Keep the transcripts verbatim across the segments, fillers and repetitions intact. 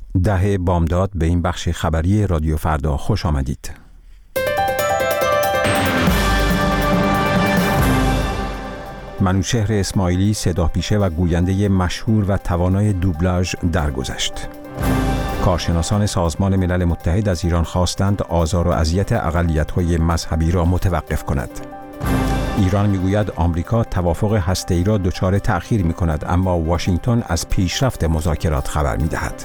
ده بامداد به این بخش خبری رادیو فردا خوش آمدید. منوچهر اسماعیلی صداپیشه و گوینده مشهور و توانای دوبلاژ درگذشت. کارشناسان سازمان ملل متحد از ایران خواستند آزار و اذیت اقلیت‌های مذهبی را متوقف کند. ایران میگوید آمریکا توافق هسته‌ای را دچار تأخیر می‌کند، اما واشنگتن از پیشرفت مذاکرات خبر می‌دهد.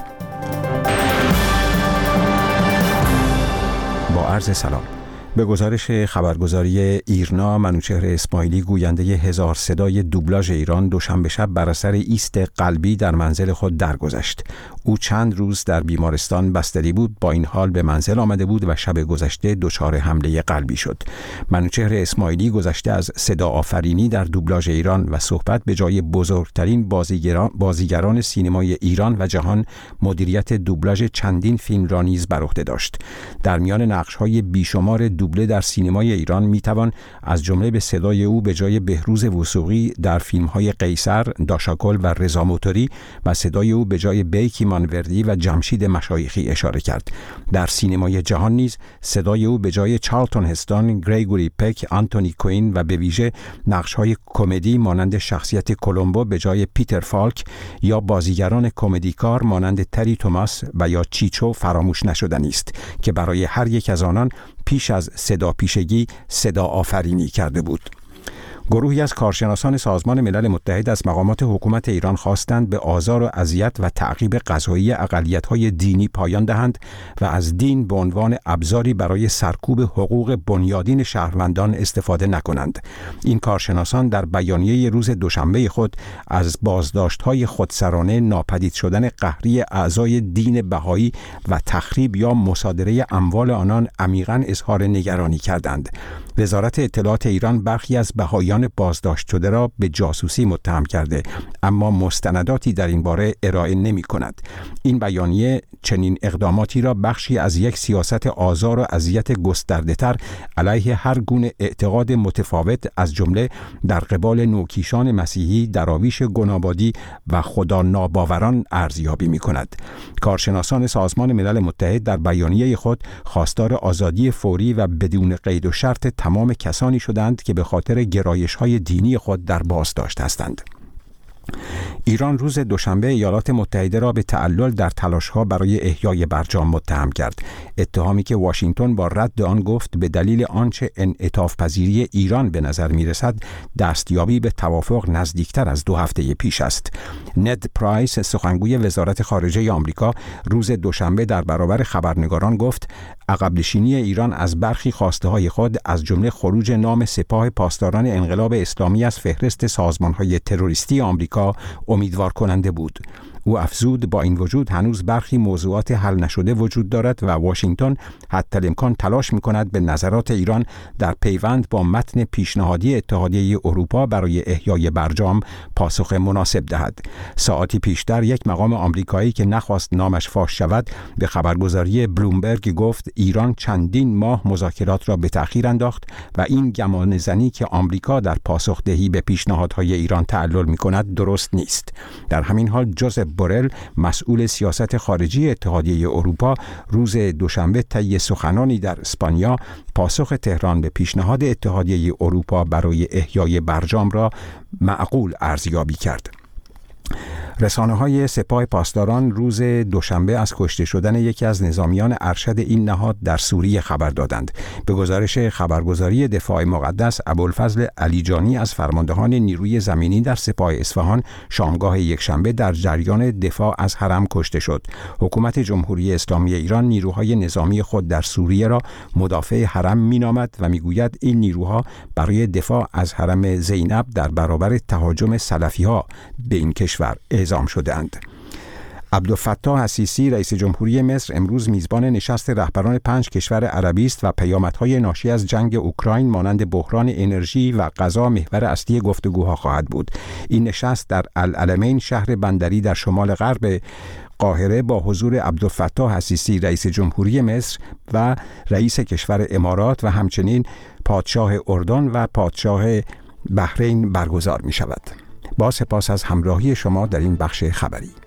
با عرض سلام. به گزارش خبرگزاری ایرنا، منوچهر اسماعیلی گوینده هزار صدای دوبلاژ ایران دوشنبه شب بر اثر ایست قلبی در منزل خود درگذشت. او چند روز در بیمارستان بستری بود، با این حال به منزل آمده بود و شب گذشته دچار حمله قلبی شد. منوچهر اسماعیلی گذشته از صدا آفرینی در دوبلاژ ایران و صحبت به جای بزرگترین بازیگران بازیگران سینمای ایران و جهان مدیریت دوبلاژ چندین فیلم را نیز بر عهده داشت. در میان نقش‌های بیشمار دوبله در سینمای ایران میتوان از جمله به صدای او به جای بهروز وثوقی در فیلم‌های قیصر، داشاکل و رضا موتوری و صدای او به جای بیکی مانوردی و جمشید مشایخی اشاره کرد. در سینمای جهان نیز صدای او به جای چارلتون هستون، گریگوری پک، آنتونی کوین و به ویژه نقش‌های کمدی مانند شخصیت کولومبو به جای پیتر فالک یا بازیگران کمدیکار مانند تری توماس و یا چیچو فراموش نشدنی است که برای هر یک از آنان پیش از صدا پیشگی صدا آفرینی کرده بود. گروهی از کارشناسان سازمان ملل متحد از مقامات حکومت ایران خواستند به آزار و اذیت و تعقیب قضایی اقلیت‌های دینی پایان دهند و از دین به عنوان ابزاری برای سرکوب حقوق بنیادین شهروندان استفاده نکنند. این کارشناسان در بیانیه روز دوشنبه خود از بازداشت‌های خودسرانه، ناپدید شدن قهری اعضای دین بهایی و تخریب یا مصادره اموال آنان عمیقاً اظهار نگرانی کردند. وزارت اطلاعات ایران برخی از بهائیان بازداشت شده را به جاسوسی متهم کرده، اما مستنداتی در این باره ارائه نمی کند. این بیانیه چنین اقداماتی را بخشی از یک سیاست آزار و اذیت گسترده‌تر علیه هر گونه اعتقاد متفاوت از جمله در قبال نوکیشان مسیحی، دراویش گنابادی و خدا ناباوران ارزیابی می کند. کارشناسان سازمان ملل متحد در بیانیه خود خواستار آزادی فوری و بدون قید و شرط تمام کسانی شدند که به خاطر گرایش‌های دینی خود در بازداشت هستند. ایران روز دوشنبه ایالات متحده را به تعلل در تلاش‌ها برای احیای برجام متهم کرد، اتهامی که واشنگتن با رد آن گفت به دلیل آنچه انعطاف پذیری ایران به نظر می‌رسد دستیابی به توافق نزدیکتر از دو هفته پیش است. ند پرایس، سخنگوی وزارت خارجه آمریکا، روز دوشنبه در برابر خبرنگاران گفت عقب نشینی ایران از برخی خواسته‌های خود از جمله خروج نام سپاه پاسداران انقلاب اسلامی از فهرست سازمان‌های تروریستی آمریکا امیدوار کننده بود. او افزود با این وجود هنوز برخی موضوعات حل نشده وجود دارد و واشنگتن حتی الامکان تلاش می‌کند به نظرات ایران در پیوند با متن پیشنهادی اتحادیه اروپا برای احیای برجام پاسخ مناسب دهد. ساعتی پیشتر یک مقام آمریکایی که نخواست نامش فاش شود به خبرگزاری بلومبرگ گفت ایران چندین ماه مذاکرات را به تأخیر انداخت و این گمانه‌زنی که آمریکا در پاسخدهی به پیشنهادهای ایران تعلل می‌کند درست نیست. در همین حال جوزف بورل، مسئول سیاست خارجی اتحادیه اروپا، روز دوشنبه طی سخنانی در اسپانیا پاسخ تهران به پیشنهاد اتحادیه اروپا برای احیای برجام را معقول ارزیابی کرد. رسانه‌های سپاه پاسداران روز دوشنبه از کشته شدن یکی از نظامیان ارشد این نهاد در سوریه خبر دادند. به گزارش خبرگزاری دفاع مقدس، ابوالفضل علیجانی از فرماندهان نیروی زمینی در سپاه اصفهان شامگاه یکشنبه در جریان دفاع از حرم کشته شد. حکومت جمهوری اسلامی ایران نیروهای نظامی خود در سوریه را مدافع حرم می‌نامد و می‌گوید این نیروها برای دفاع از حرم زینب در برابر تهاجم سلفی‌ها به این کشور اعزام شده‌اند. عبدالفتاح السیسی رئیس جمهوری مصر امروز میزبان نشست رهبران پنج کشور عربی است و پیامدهای ناشی از جنگ اوکراین مانند بحران انرژی و غذا محور اصلی گفتگوها خواهد بود. این نشست در العلمین، شهر بندری در شمال غرب قاهره، با حضور عبدالفتاح السیسی رئیس جمهوری مصر و رئیس کشور امارات و همچنین پادشاه اردن و پادشاه بحرین برگزار می شود. با سپاس از همراهی شما در این بخش خبری.